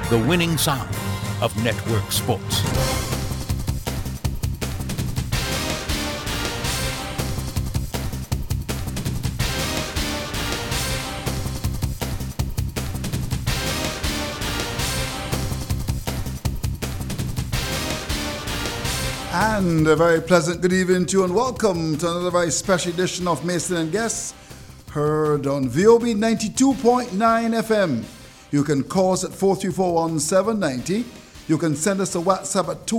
the winning sound of network sports. And a very pleasant good evening to you and welcome to another very special edition of Mason and Guests, heard on VOB 92.9 FM. You can call us at 434-1790. You can send us a WhatsApp at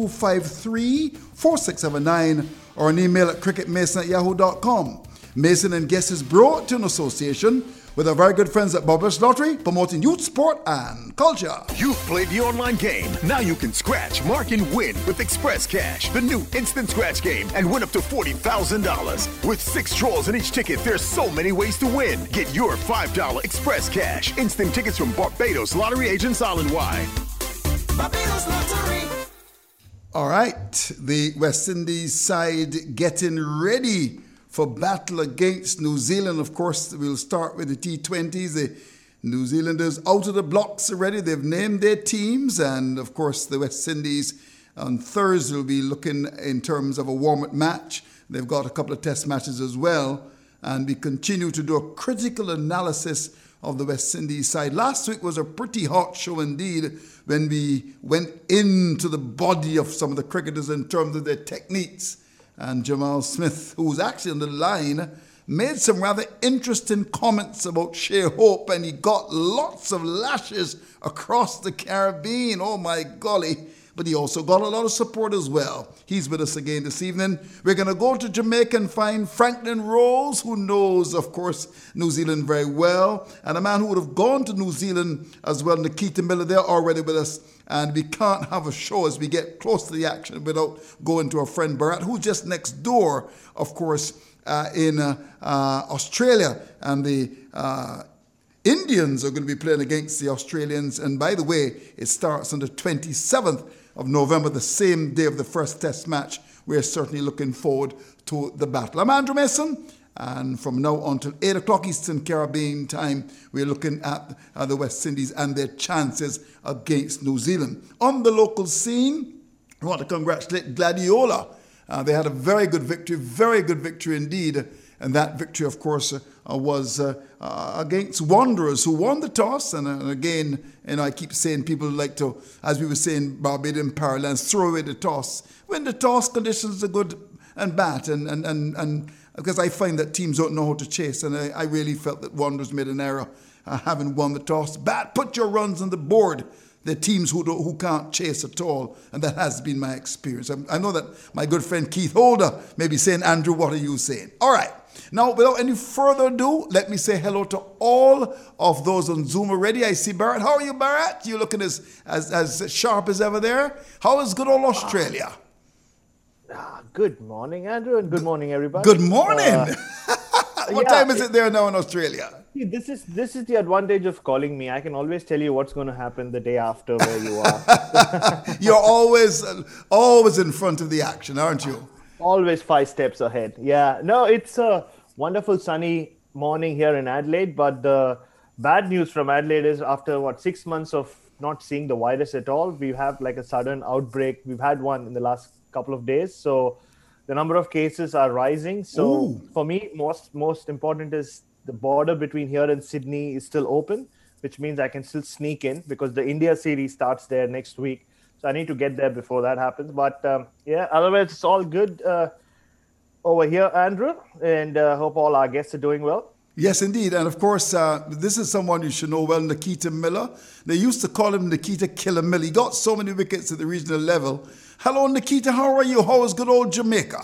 253-4679 or an email at cricketmason@yahoo.com. Mason and Guests is brought to an association with our very good friends at Bubba's Lottery, promoting youth sport and culture. You've played the online game. Now you can scratch, mark, and win with Express Cash, the new instant scratch game, and win up to $40,000. With 6 draws in each ticket, there's so many ways to win. Get your $5 Express Cash instant tickets from Barbados Lottery agents island-wide. Barbados Lottery. All right, the West Indies side getting ready for battle against New Zealand. Of course, we'll start with the T20s. The New Zealanders out of the blocks already. They've named their teams. And, of course, the West Indies on Thursday will be looking in terms of a warm-up match. They've got a couple of test matches as well. And we continue to do a critical analysis of the West Indies side. Last week was a pretty hot show indeed when we went into the body of some of the cricketers in terms of their techniques. And Jamal Smith, who was actually on the line, made some rather interesting comments about Shea Hope, and he got lots of lashes across the Caribbean. Oh, my golly. But he also got a lot of support as well. He's with us again this evening. We're going to go to Jamaica and find Franklin Rose, who knows, of course, New Zealand very well. And a man who would have gone to New Zealand as well, Nikita Miller, they're already with us. And we can't have a show as we get close to the action without going to our friend Bharat, who's just next door, of course, in Australia. And the Indians are going to be playing against the Australians. And by the way, it starts on the 27th of November, the same day of the first test match. We're certainly looking forward to the battle. I'm Andrew Mason. And from now until 8 o'clock Eastern Caribbean time, we're looking at the West Indies and their chances against New Zealand. On the local scene, I want to congratulate Gladiola. They had a very good victory indeed. And that victory, of course, was against Wanderers, who won the toss. And again, I keep saying people like to, as we were saying, Barbadian parallels, throw away the toss. When the toss conditions are good and bad, and because I find that teams don't know how to chase, and I really felt that Wanderers made an error having won the toss. Bat, put your runs on the board. The teams who can't chase at all, and that has been my experience. I know that my good friend Keith Holder may be saying, Andrew, what are you saying? All right. Now, without any further ado, let me say hello to all of those on Zoom already. I see Barrett. How are you, Barrett? You looking as sharp as ever there? How is good old Australia? Good morning, Andrew, and good morning, everybody. Good morning. What time is it there now in Australia? See, this is the advantage of calling me. I can always tell you what's going to happen the day after where you are. You're always in front of the action, aren't you? Always 5 steps ahead. Yeah. No, it's a wonderful sunny morning here in Adelaide, but the bad news from Adelaide is after 6 months of not seeing the virus at all, we have like a sudden outbreak. We've had one in the last couple of days. So the number of cases are rising. So for me, most important is the border between here and Sydney is still open, which means I can still sneak in because the India series starts there next week. So I need to get there before that happens. But otherwise it's all good over here, Andrew. And hope all our guests are doing well. Yes, indeed. And of course, this is someone you should know well, Nikita Miller. They used to call him Nikita Killer Miller. He got so many wickets at the regional level. Hello, Nikita. How are you? How is good old Jamaica?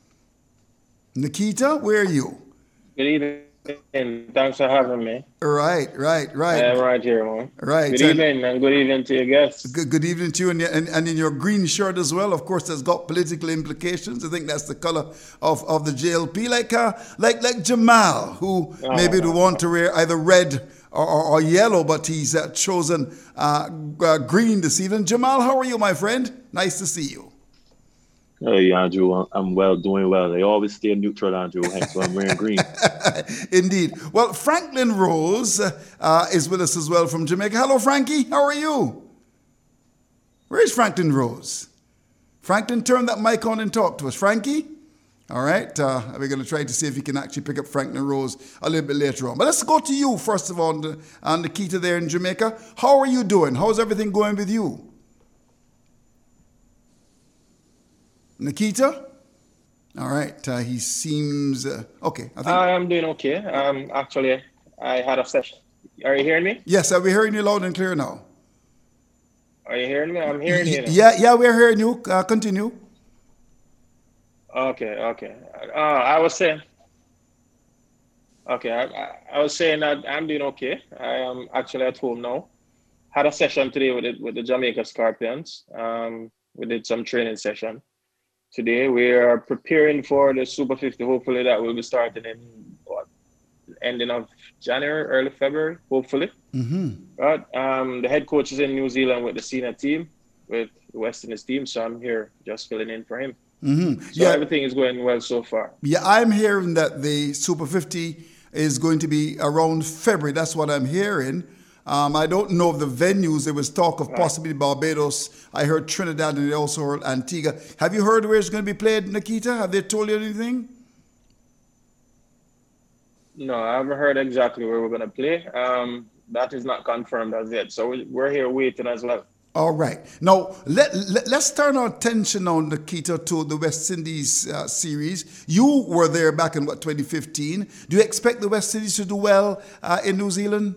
Nikita, where are you? Good evening. Thanks for having me. Right. I'm right here, man. Right. Good evening, and good evening to your guests. Good evening to you, and in your green shirt as well. Of course, that's got political implications. I think that's the color of the JLP, like Jamal, who maybe would want to wear either red or yellow, but he's chosen green this evening. Jamal, how are you, my friend? Nice to see you. Hey, Andrew, I'm doing well. They always stay neutral, Andrew, hence why I'm wearing green. Indeed. Well, Franklin Rose is with us as well from Jamaica. Hello, Frankie. How are you? Where's Franklin Rose? Franklin, turn that mic on and talk to us. Frankie? All right. We're going to try to see if you can actually pick up Franklin Rose a little bit later on. But let's go to you, first of all, on Nikita there in Jamaica. How are you doing? How's everything going with you? Nikita? All right. He seems... okay. I'm doing okay. Actually, I had a session. Are you hearing me? Yes, we're hearing you loud and clear now. Are you hearing me? I'm hearing you now. Yeah, we're hearing you. Continue. Okay. I was saying... Okay, I was saying that I'm doing okay. I am actually at home now. Had a session today with the Jamaica Scorpions. We did some training session. Today we are preparing for the Super 50. Hopefully that will be starting in ending of January, early February, hopefully. But the head coach is in New Zealand with the senior team, with the West Indies team, so I'm here just filling in for him. So everything is going well so far. Yeah, I'm hearing that the Super 50 is going to be around February. That's what I'm hearing. I don't know of the venues. There was talk of possibly Barbados. I heard Trinidad and they also heard Antigua. Have you heard where it's going to be played, Nikita? Have they told you anything? No, I haven't heard exactly where we're going to play. That is not confirmed as yet. So we're here waiting as well. All right. Now, let's turn our attention now, Nikita, to the West Indies series. You were there back in, 2015. Do you expect the West Indies to do well in New Zealand?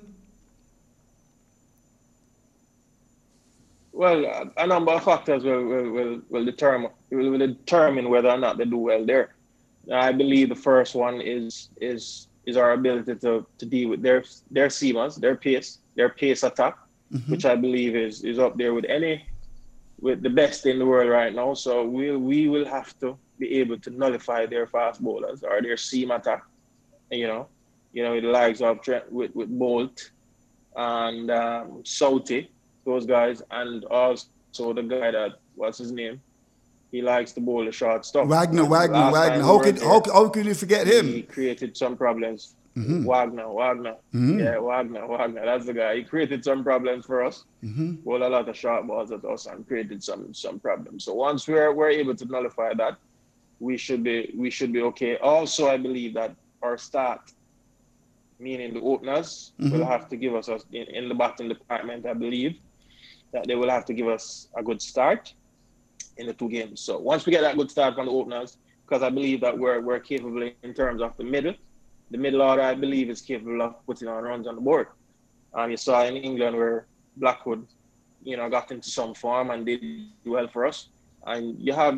Well, a number of factors will determine whether or not they do well there. I believe the first one is our ability to deal with their seamers, their pace attack, which I believe is up there with the best in the world right now. So we will have to be able to nullify their fast bowlers or their seam attack. The likes of with Bolt and Southey, those guys, and also the guy that, what's his name? He likes to bowl the short stuff. Wagner. How can you forget him? He created some problems. Wagner. Yeah, Wagner. That's the guy. He created some problems for us. Bowled a lot of short balls at us and created some problems. So once we're able to nullify that, we should be okay. Also, I believe that our start, meaning the openers, will have to give us in the batting department. I believe that they will have to give us a good start in the two games. So once we get that good start from the openers, because I believe that we're capable in terms of the middle order, I believe, is capable of putting on runs on the board. You saw in England where Blackwood, got into some form and did well for us. And you have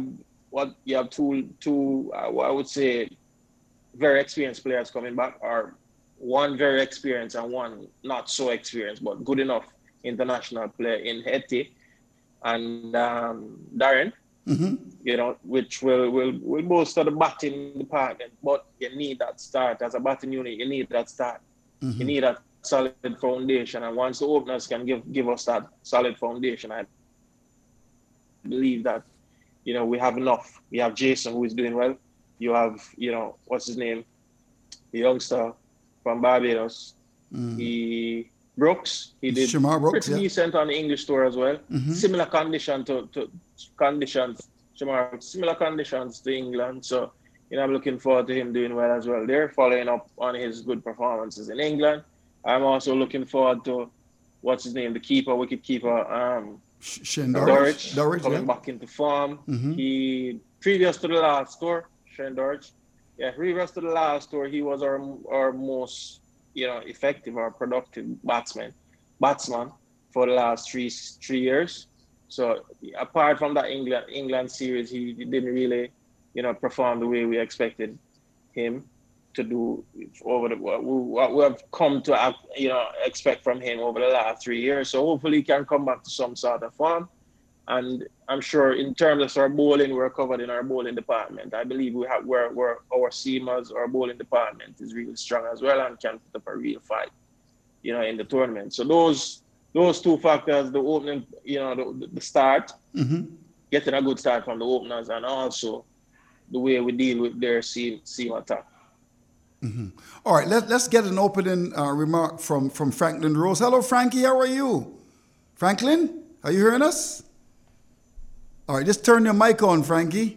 two I would say very experienced players coming back, or one very experienced and one not so experienced but good enough international player in Hetty and Darren, which will bolster the batting department. But you need that start as a batting unit. You need that start. You need that solid foundation. And once the openers can give us that solid foundation, I believe that we have enough. We have Jason, who is doing well. You have what's his name, the youngster from Barbados. Brooks, he did pretty decent on the English tour as well. Similar conditions to England. So, I'm looking forward to him doing well as well. They're following up on his good performances in England. I'm also looking forward to, what's his name, the wicket keeper, Shane Dorridge coming back into form. He, previous to the last tour, Shane Dorridge, previous to the last tour, he was our most effective or productive batsman for the last three years. So apart from that England series, he didn't really, perform the way we expected him to do over what we have come to, expect from him over the last 3 years. So hopefully he can come back to some sort of form. And I'm sure in terms of our bowling, we're covered in our bowling department. I believe we're our seamers, our bowling department is really strong as well and can put up a real fight, in the tournament. So those two factors, the opening, the start, getting a good start from the openers, and also the way we deal with their seam attack. All right, let's get an opening remark from Franklin Rose. Hello, Frankie. How are you? Franklin, are you hearing us? All right, just turn your mic on, Frankie.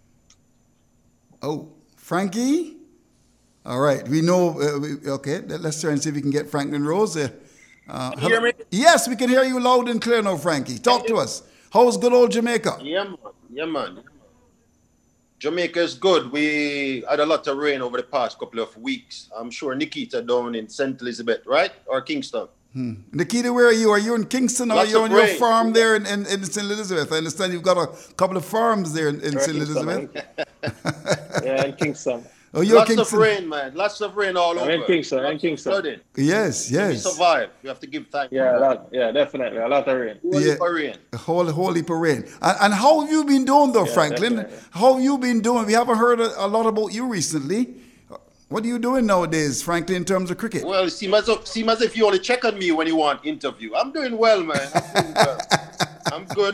Oh, Frankie? All right, we know. Okay, let's try and see if we can get Franklin Rose there. Can you hear me? Yes, we can hear you loud and clear now, Frankie. Talk to us. How's good old Jamaica? Yeah, man. Jamaica is good. We had a lot of rain over the past couple of weeks. I'm sure Nikita down in St. Elizabeth, right? Or Kingston. Nikita, where are you? Are you in Kingston or are Lots you of on your rain. farm there in St. Elizabeth? I understand you've got a couple of farms there in St. Elizabeth. Yeah, in Kingston. Oh, you're Lots Kingston. of rain, man. Lots of rain all over. In Kingston. Flooding. Yes, We yes. survive. We have to give thanks. Definitely. A lot of rain. Rain. A whole heap of rain. And how have you been doing though, Franklin? definitely. How have you been doing? We haven't heard a lot about you recently. What are you doing nowadays, Franklin, in terms of cricket? Well, it seems as if you only check on me when you want interview. I'm doing well, man. I'm good.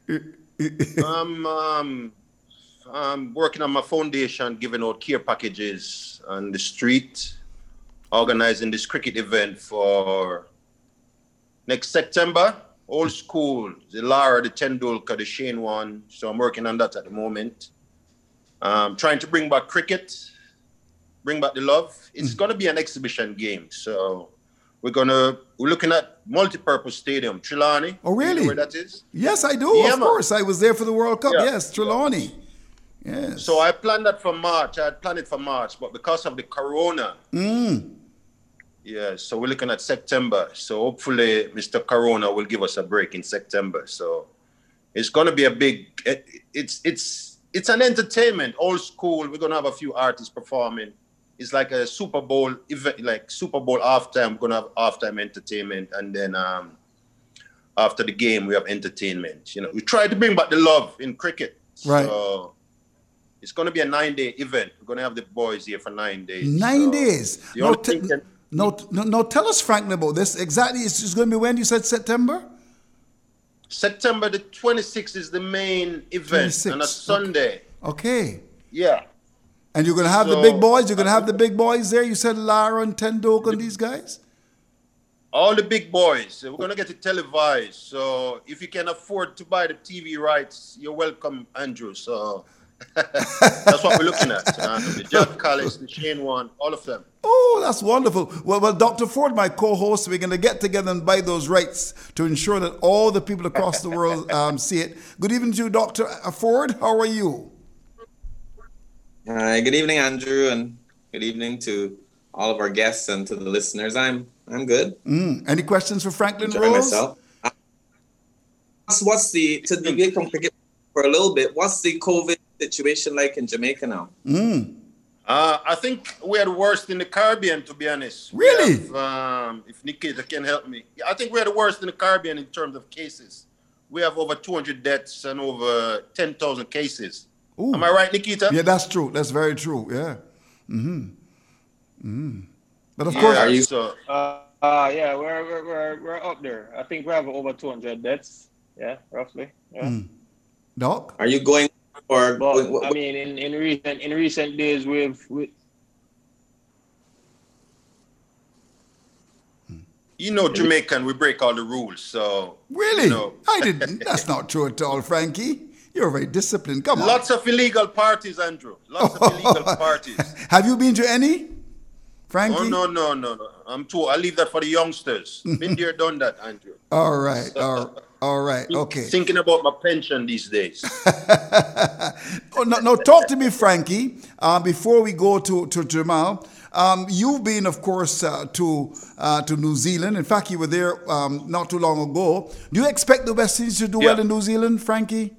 I'm working on my foundation, giving out care packages on the street, organizing this cricket event for next September. Old school, the Lara, the Tendulkar, the Shane one. So I'm working on that at the moment. Trying to bring back cricket, bring back the love. It's going to be an exhibition game. So we're looking at multi-purpose stadium, Trelawney. Oh, really? You know where that is? Yes, I do. Yeah, of man. course. I was there for the World Cup. Yeah. Yes, Trelawney. Yes. So I planned that for March. I had planned it for March, but because of the corona, yeah, so we're looking at September. So hopefully Mr. Corona will give us a break in September. So it's going to be a big, it's an entertainment, old school. We're going to have a few artists performing. It's like a Super Bowl event, like Super Bowl halftime. We're going to have halftime entertainment. And then after the game, we have entertainment. You know, we try to bring back the love in cricket. Right. So it's going to be a 9-day event. We're going to have the boys here for 9 days. 9 So days. the only thing that- No, tell us, Franklin, about this. Exactly, it's going to be when you said September? September the 26th is the main event 26th, on a Sunday. Okay. Yeah. And you're going to have the So- big boys? You're going to have the big boys there? You said Lara and Tendulkar and these guys? All the big boys. We're going to get it televised. So if you can afford to buy the TV rights, you're welcome, Andrew. So that's what we're looking at. The Jack Collins, the Shane one, all of them. Oh, that's wonderful. Well, Dr. Ford, my co-host, we're going to get together and buy those rights to ensure that all the people across the world see it. Good evening to you, Dr. Ford. How are you? Hi, good evening, Andrew, and good evening to all of our guests and to the listeners. I'm good. Any questions for Franklin Enjoying Rose? myself. What's to deviate from cricket for a little bit? What's the COVID situation like in Jamaica now? I think we are the worst in the Caribbean, to be honest. Really? We have, if Nikita can help me. I think we're the worst in the Caribbean in terms of cases. We have over 200 deaths and over 10,000 cases. Ooh. Am I right, Nikita? Yeah, that's true. That's very true. Yeah. But of course, Are you- So, Yeah, we're up there. I think we have over 200 deaths. Yeah, roughly. Yeah. Doc? Are you going for? But I mean, in recent days, you know, Jamaican, we break all the rules. So Really? you know, I didn't. That's not true at all, Frankie. You're very disciplined. Come on. lots of illegal parties, Andrew. Lots of illegal parties. Have you been to any, Frankie? Oh, no. I leave that for the youngsters. Been there, done that, Andrew. All right. All right. Okay. Thinking about my pension these days. Oh, no, talk to me, Frankie. Before we go to Jamal, you've been, of course, to New Zealand. In fact, you were there not too long ago. Do you expect the West Indies to do well in New Zealand, Frankie?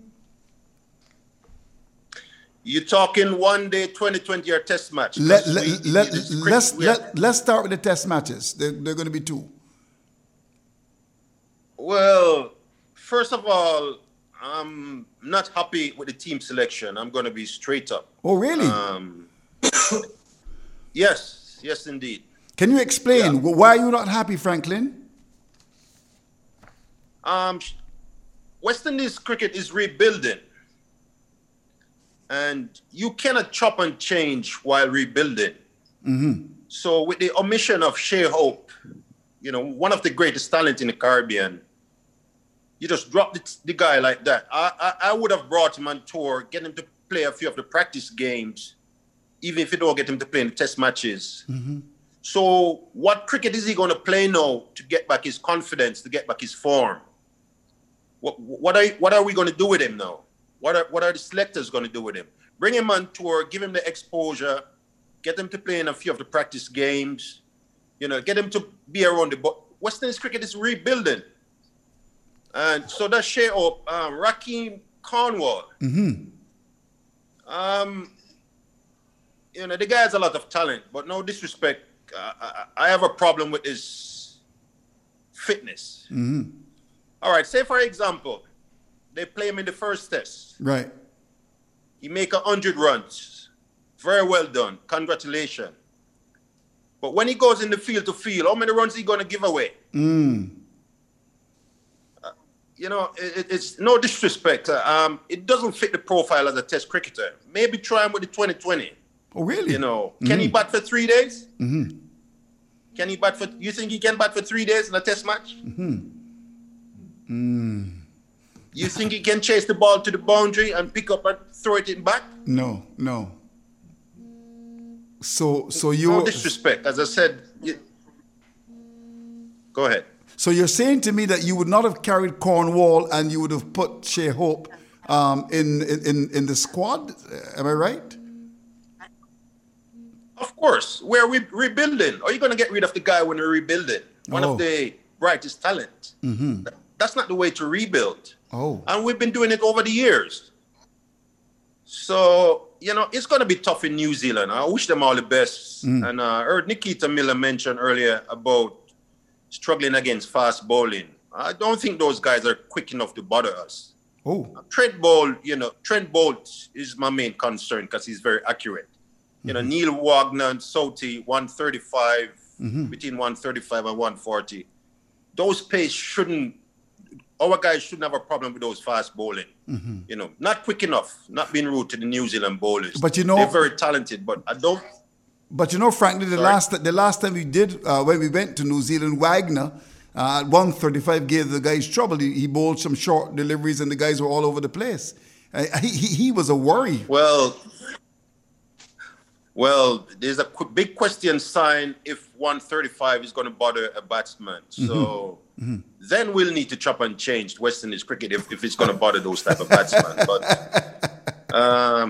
You're talking one day 2020 or test match. Let's start with the test matches. They're going to be two. Well, first of all, I'm not happy with the team selection. I'm going to be straight up. Oh, really? Yes, indeed. Can you explain why are you not happy, Franklin? West Indies cricket is rebuilding. And you cannot chop and change while rebuilding. So with the omission of Shea Hope, one of the greatest talent in the Caribbean, you just drop the guy like that. I would have brought him on tour, get him to play a few of the practice games, even if you don't get him to play in the test matches. Mm-hmm. So what cricket is he going to play now to get back his confidence, to get back his form? What are we going to do with him now? What are the selectors going to do with him? Bring him on tour, give him the exposure, get him to play in a few of the practice games, get him to be around the ball. West Indies cricket is rebuilding. And so that share up Rakeem Cornwall. Mm-hmm. The guy has a lot of talent, but no disrespect. I have a problem with his fitness. Mm-hmm. All right, say for example, they play him in the first test. Right. He make 100 runs. Very well done. Congratulations. But when he goes in the field to field, how many runs is he going to give away? It's no disrespect. It doesn't fit the profile as a test cricketer. Maybe try him with the 2020. Oh, really? Can he bat for 3 days? Mm-hmm. Can he bat for? You think he can bat for 3 days in a test match? Mm-hmm. You think he can chase the ball to the boundary and pick up and throw it in back? No. So you. No disrespect, as I said. Go ahead. So you're saying to me that you would not have carried Cornwall and you would have put Shea Hope in the squad? Am I right? Of course. We're rebuilding. Are you going to get rid of the guy when you're rebuilding? One of the brightest talent. Mm-hmm. That's not the way to rebuild. Oh. And we've been doing it over the years. So, it's going to be tough in New Zealand. I wish them all the best. And I heard Nikita Miller mention earlier about struggling against fast bowling. I don't think those guys are quick enough to bother us. Oh. Trent Bolt is my main concern because he's very accurate. Neil Wagner and Southee, 135, between 135 and 140. Those pace our guys shouldn't have a problem with those fast bowling. Mm-hmm. Not quick enough, not being rude to the New Zealand bowlers. But they're very talented, but I don't. But frankly, the last time we did, when we went to New Zealand, Wagner at 135 gave the guys trouble. He bowled some short deliveries and the guys were all over the place. He was a worry. Well, there's a big question sign if 135 is going to bother a batsman. So then we'll need to chop and change West Indies cricket if it's going to bother those type of batsmen. But I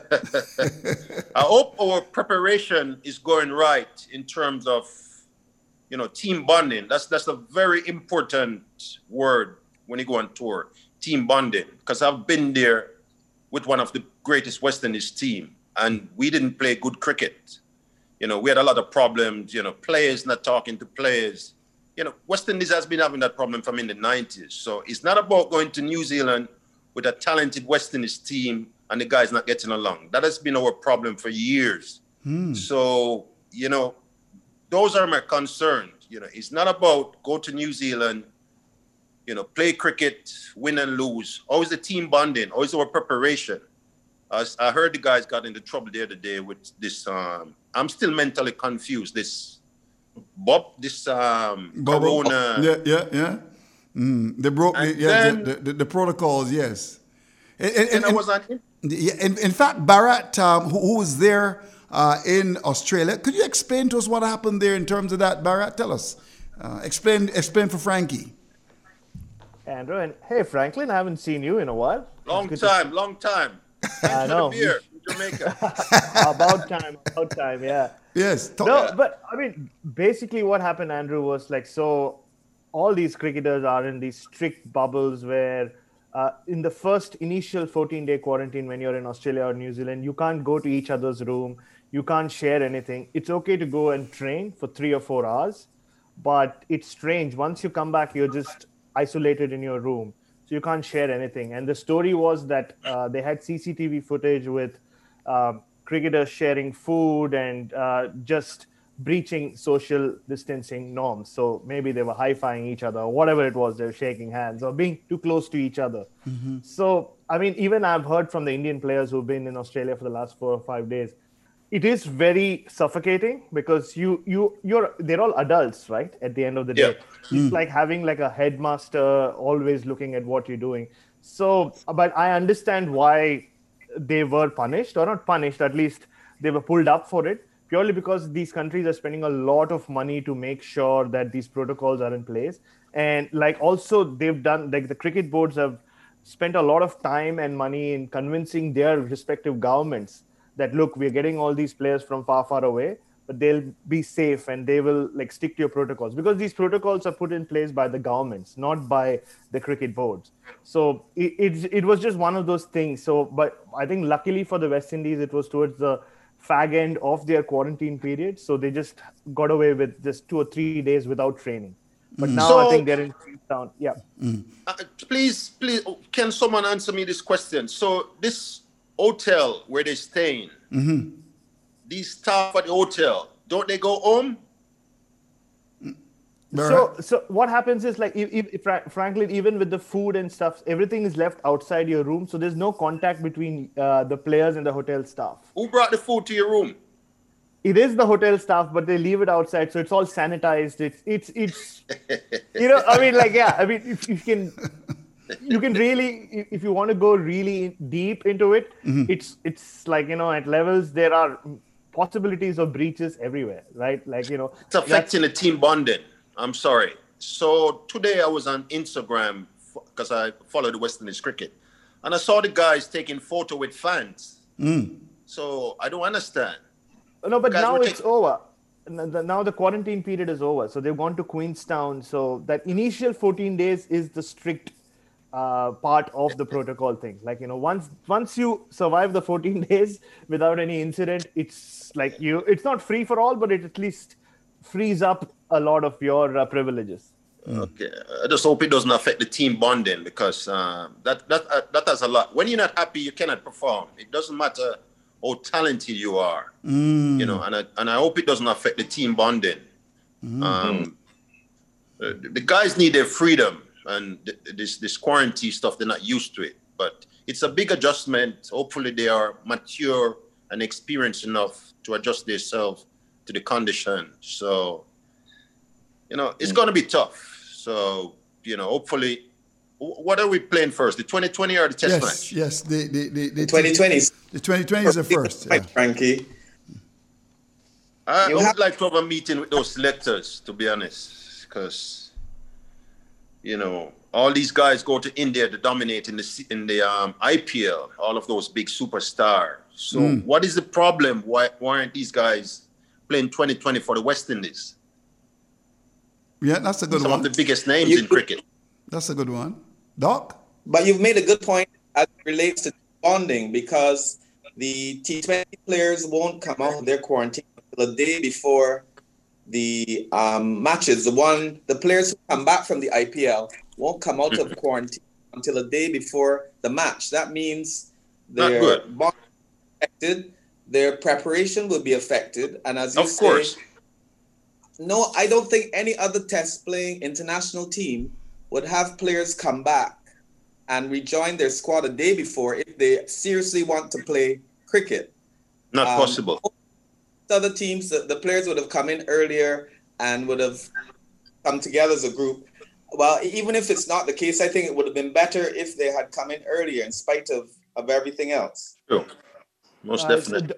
hope our preparation is going right in terms of, team bonding. That's a very important word when you go on tour, team bonding. Because I've been there with one of the greatest West Indies team. And we didn't play good cricket. We had a lot of problems, players not talking to players. West Indies has been having that problem from in the 90s. So it's not about going to New Zealand with a talented West Indies team and the guys not getting along. That has been our problem for years. So, those are my concerns. It's not about go to New Zealand, play cricket, win and lose. Always the team bonding, always our preparation. I heard the guys got into trouble the other day with this. I'm still mentally confused. This Corona. Yeah. They broke the protocols. Yes. And I was on. In fact, Bharat, who was there in Australia, could you explain to us what happened there in terms of that, Bharat? Tell us. Explain for Frankie. Andrew, and hey, Franklin, I haven't seen you in a while. Long time. I know. Beer in Jamaica. About time, yeah. Yes. But I mean, basically what happened, Andrew, was so all these cricketers are in these strict bubbles where in the first initial 14-day quarantine when you're in Australia or New Zealand, you can't go to each other's room. You can't share anything. It's okay to go and train for 3 or 4 hours, but it's strange. Once you come back, you're just isolated in your room. So you can't share anything. And the story was that they had CCTV footage with cricketers sharing food and just breaching social distancing norms. So maybe they were high-fiving each other or whatever it was, they were shaking hands or being too close to each other. So, I mean, even I've heard from the Indian players who've been in Australia for the last 4 or 5 days, it is very suffocating because they're all adults, right? At the end of the day, it's like having like a headmaster always looking at what you're doing. So, but I understand why they were punished, or not punished, at least they were pulled up for it, purely because these countries are spending a lot of money to make sure that these protocols are in place. And like also they've done, like the cricket boards have spent a lot of time and money in convincing their respective governments that, look, we're getting all these players from far, far away, but they'll be safe and they will like stick to your protocols, because these protocols are put in place by the governments, not by the cricket boards. So it was just one of those things. So, but I think luckily for the West Indies, it was towards the fag end of their quarantine period. So they just got away with just 2 or 3 days without training. But now I think they're in Queenstown. Yeah. Please, can someone answer me this question? So this hotel where they're staying, these staff at the hotel, don't they go home? So what happens is, like, if frankly, even with the food and stuff, everything is left outside your room. So there's no contact between the players and the hotel staff. Who brought the food to your room? It is the hotel staff, but they leave it outside, so it's all sanitized. It's you know, I mean, like, yeah, I mean, if you can really, if you want to go really deep into it, it's like, you know, at levels there are possibilities of breaches everywhere, right? Like, you know, it's affecting the team bonding. I'm sorry. So today I was on Instagram because I follow the West Indies cricket, and I saw the guys taking photo with fans. So I don't understand. No, but now it's over. Now the quarantine period is over. So they've gone to Queenstown. So that initial 14 days is the strict part of the protocol thing. Like, you know, once you survive the 14 days without any incident, it's like it's not free for all, but it at least frees up a lot of your privileges. Okay, I just hope it doesn't affect the team bonding, because that has a lot. When you're not happy, you cannot perform. It doesn't matter how talented you are, you know, and I hope it doesn't affect the team bonding. The guys need their freedom, and this quarantine stuff, they're not used to it. But it's a big adjustment. Hopefully they are mature and experienced enough to adjust themselves to the condition. So, you know, it's going to be tough. So, you know, hopefully. What are we playing first, the 2020 or the test match? Yes, the 2020s. The 2020 is the first. Yeah. Frankie. I would like to have a meeting with those selectors, to be honest, because, you know, all these guys go to India to dominate in the IPL, all of those big superstars. So what is the problem? Why aren't these guys playing 2020 for the West Indies? Yeah, that's a good one. Some of the biggest names in cricket. That's a good one. Doc? But you've made a good point as it relates to bonding, because the T20 players won't come out of their quarantine until the day before the matches. The players who come back from the IPL won't come out of quarantine until the day before the match. That means their bond will be affected, their preparation will be affected, and as you say, of course. No, I don't think any other test playing international team would have players come back and rejoin their squad a day before if they seriously want to play cricket. Not possible. Other teams, the players would have come in earlier and would have come together as a group. Well, even if it's not the case, I think it would have been better if they had come in earlier in spite of everything else. Sure. Most definitely.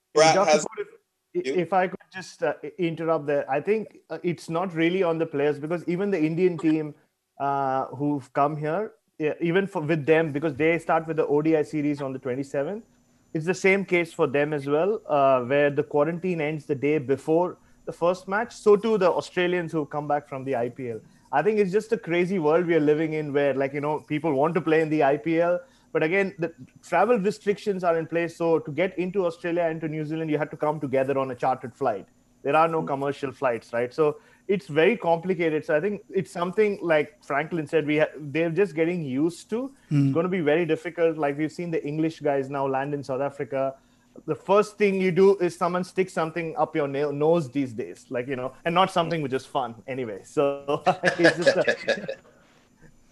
If I could just interrupt there, I think it's not really on the players, because even the Indian team who've come here, even with them, because they start with the ODI series on the 27th, it's the same case for them as well, where the quarantine ends the day before the first match. So too the Australians who come back from the IPL. I think it's just a crazy world we are living in, where, like, you know, people want to play in the IPL, but again, the travel restrictions are in place. So to get into Australia and to New Zealand, you have to come together on a chartered flight. There are no commercial flights, right? So it's very complicated. So I think it's something, like Franklin said, they're just getting used to. It's going to be very difficult. Like, we've seen the English guys now land in South Africa. The first thing you do is someone sticks something up your nose these days, like, you know, and not something which is fun anyway. So it's just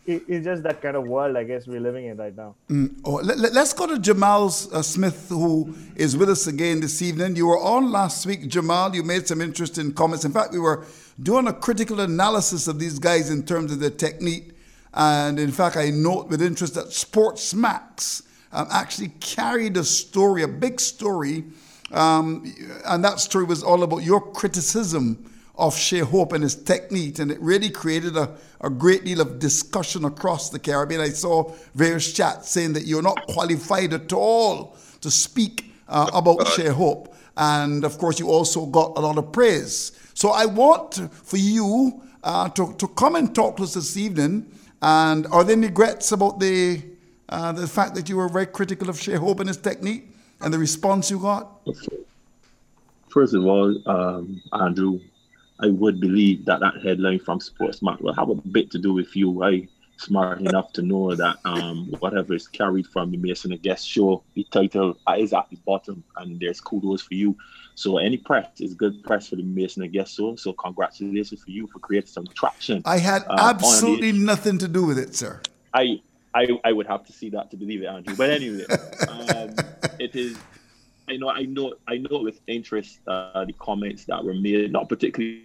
it's just that kind of world, I guess, we're living in right now. Let's go to Jamal Smith, who is with us again this evening. You were on last week, Jamal. You made some interesting comments. In fact, we were doing a critical analysis of these guys in terms of their technique. And in fact, I note with interest that Sportsmax actually carried a story, a big story. And that story was all about your criticism of Shai Hope and his technique, and it really created a great deal of discussion across the Caribbean. I saw various chats saying that you're not qualified at all to speak about Shai Hope, and of course you also got a lot of praise. So I want for you to come and talk to us this evening, and are there any regrets about the fact that you were very critical of Shai Hope and his technique and the response you got? First of all, Andrew, I would believe that headline from Sportsmax will have a bit to do with you. I'm smart enough to know that whatever is carried from the Mason and Guest show, the title is at the bottom, and there's kudos for you. So any press is good press for the Mason and Guest show. So congratulations for you for creating some traction. I had absolutely nothing to do with it, sir. I would have to see that to believe it, Andrew. But anyway, it is. I know with interest the comments that were made, not particularly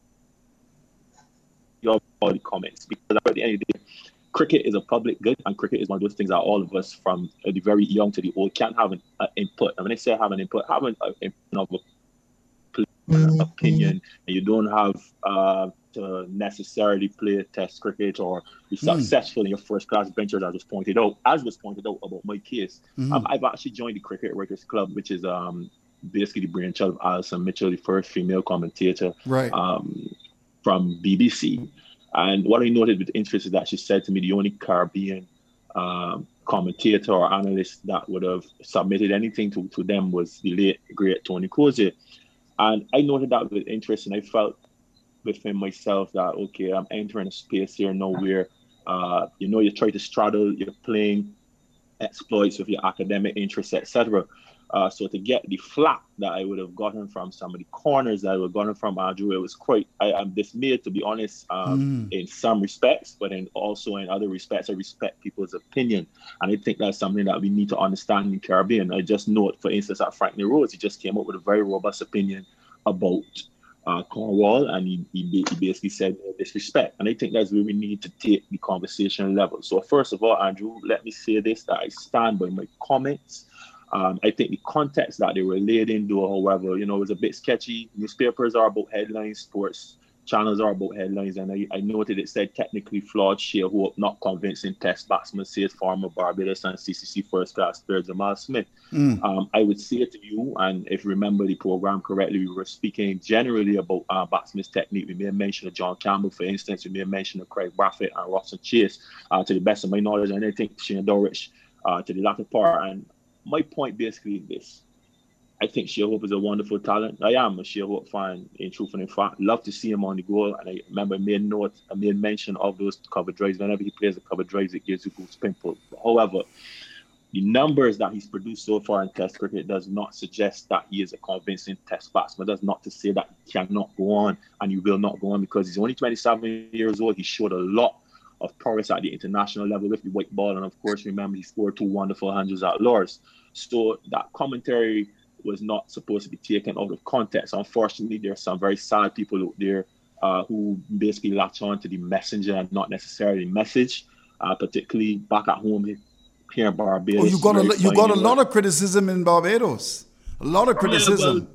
your body comments, because at the end of the day, cricket is a public good, and cricket is one of those things that all of us, from the very young to the old, can have an input. And when I say have an input, have an opinion, and you don't have to necessarily play test cricket or be successful in your first class ventures, as was pointed out about my case. I've actually joined the Cricket Writers Club, which is basically the brainchild of Alison Mitchell, the first female commentator from BBC. And what I noted with interest is that she said to me the only Caribbean commentator or analyst that would have submitted anything to them was the late, great Tony Crozier. And I noted that with interest, and I felt within myself that, okay, I'm entering a space here now where, you try to straddle your playing exploits with your academic interests, etc. So to get the flack that I would have gotten from some of the corners that I would have gotten from Andrew, it was quite, I'm dismayed, to be honest, in some respects, but then also in other respects, I respect people's opinion. And I think that's something that we need to understand in the Caribbean. I just note, for instance, at Franklin Rhodes, he just came up with a very robust opinion about Cornwall, and he basically said disrespect. And I think that's where we need to take the conversation level. So first of all, Andrew, let me say this, that I stand by my comments. I think the context that they were laid into, however, it was a bit sketchy. Newspapers are about headlines, sports channels are about headlines, and I noted it said technically flawed Shai Hope, not convincing test batsman, says former Barbados and CCC first class player Jamal Smith. I would say it to you, and if you remember the program correctly, we were speaking generally about batsman's technique. We made mention of John Campbell, for instance. We made mention of Craig Brathwaite and Robson Chase, to the best of my knowledge, and I think Shane Dowrich to the latter part. And my point basically is this. I think Shai Hope is a wonderful talent. I am a Shai Hope fan, in truth and in fact. Love to see him on the goal. And I remember I made mention of those cover drives. Whenever he plays the cover drives, it gives you goose pimple. However, the numbers that he's produced so far in Test cricket does not suggest that he is a convincing Test batsman. That's not to say that he cannot go on and he will not go on, because he's only 27 years old. He showed a lot of prowess at the international level with the white ball. And of course, remember, he scored 2 wonderful hundreds at Lord's. So that commentary was not supposed to be taken out of context. Unfortunately, there are some very sad people out there who basically latch on to the messenger and not necessarily the message, particularly back at home here in Barbados. Oh, you got a lot of criticism in Barbados. A lot of criticism.